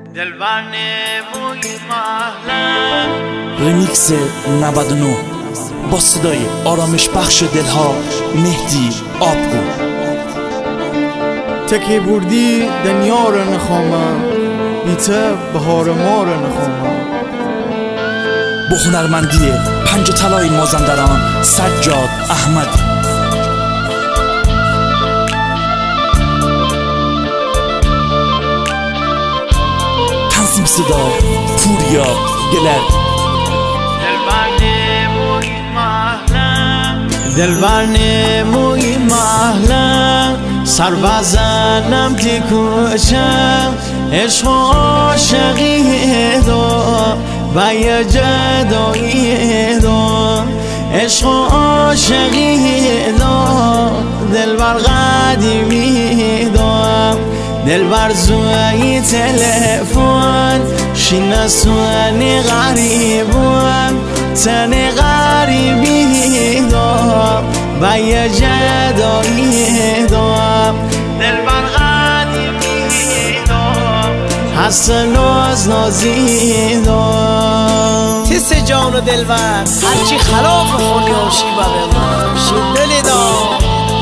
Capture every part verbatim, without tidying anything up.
دلبر نموی محلم رمیکس نود و نه با صدای آرامش بخش دلها مهدی آبگو. تکی بردی دنیا رو نخوامم، بیته بهار ما رو نخوامم. با هنرمندی پنج طلای مازندران سجاد احمدی. تنظیم صدا پوریا گلر. دلبر نموی محلم دلبر نموی محلم، سر بزنم دی کوچم. عشق و عاشقی دا و یه جدایی دا، عشق و عاشقی دا، دلبر قدیمی دا. دلبر زوی تلفن شینه سوانی غریبم، تن غریبی دا و یه جدایی دا. دلبر قدیمی دا، هست ناز نازی دا. تیس جان و دلبر هرچی خلاف خونی و شیبه به من شید دلی دا.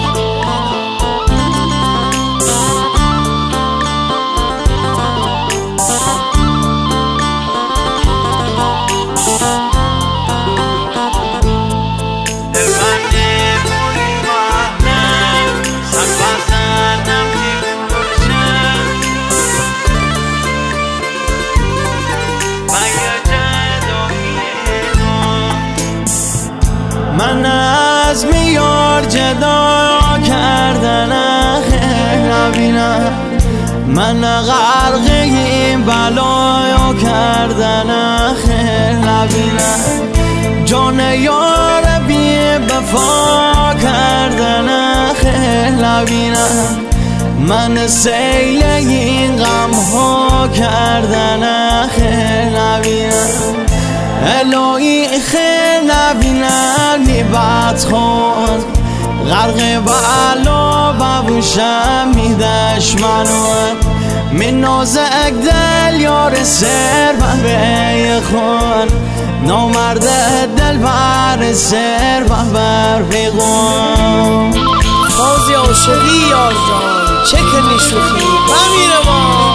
من از میار جدا کردن خیلی نبینم، من غرق این بلا کردن خیلی نبینم. جان یار بی وفا کردن خیلی نبینم، من سیل این غم ها کردن خیلی نبینم. الهی خیلی نبینم میبت خون غرق بلا ببوشم میدش منو. من نازک دل یار سر و به خون، نامرد دل بر سر و بر پیغون. بازی عاشقی یار جان چه کنی شوخی بمیره ما.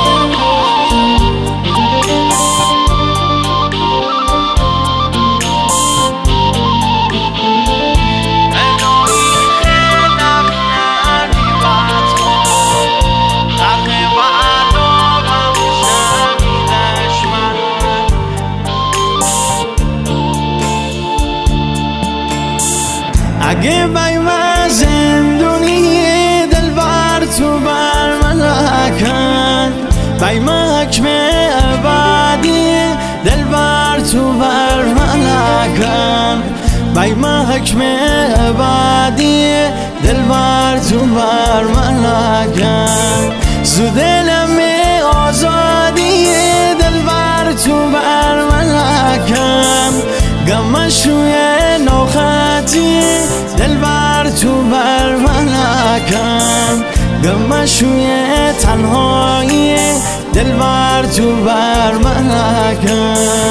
اگه بای من زندونی دلبر تو بر ملکن، بای من حکم عبادی دلبر تو بر ملکن، بای من حکم عبادی دلبر تو بر ملکن. زو دلم آزادی دلبر تو بر ملکن، گمشوی نوخطی دلبر تو بر ملکم، گمشوی تنهایی دلبر تو بر ملکم.